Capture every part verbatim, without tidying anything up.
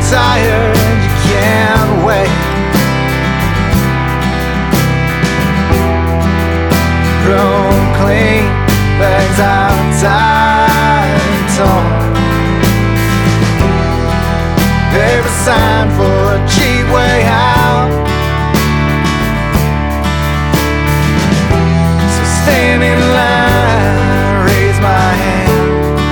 tired you can't wait. Grown clean, bags out tied and torn. Every sign for a cheap way out. So stand in line, raise my hand.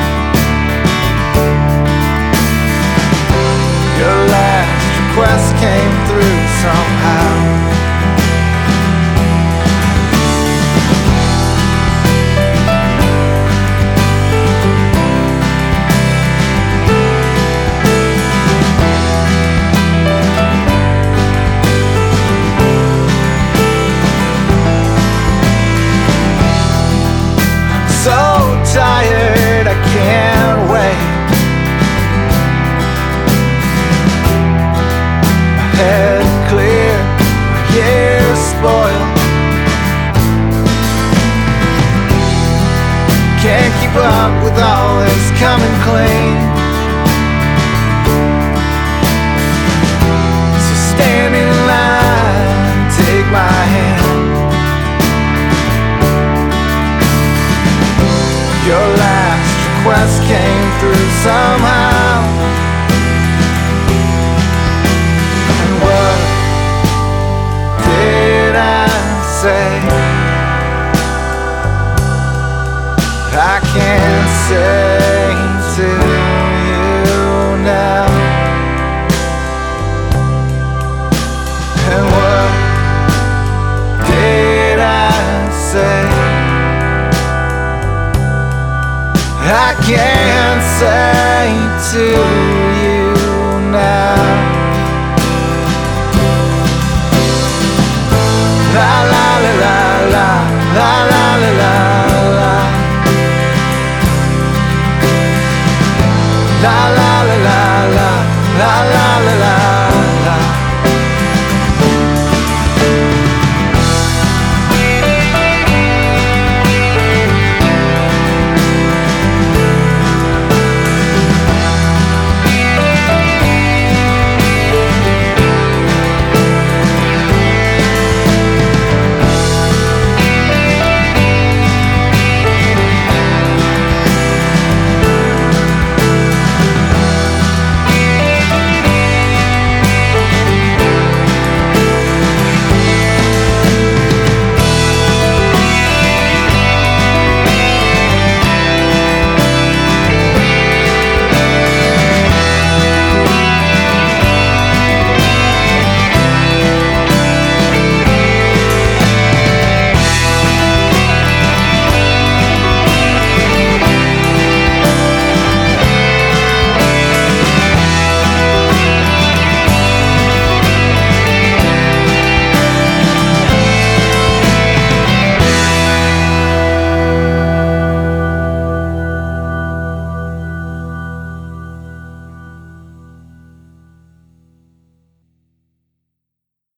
Your last request came through somehow. So tired I can't wait. My head clear, my hair spoiled. Can't keep up with all this coming clean. So stand in line, take my hand. Your last request came through somehow. And what did I say? I can't say to you now. And what did I say? I can't say to you now. La la la la la la la la la la la la.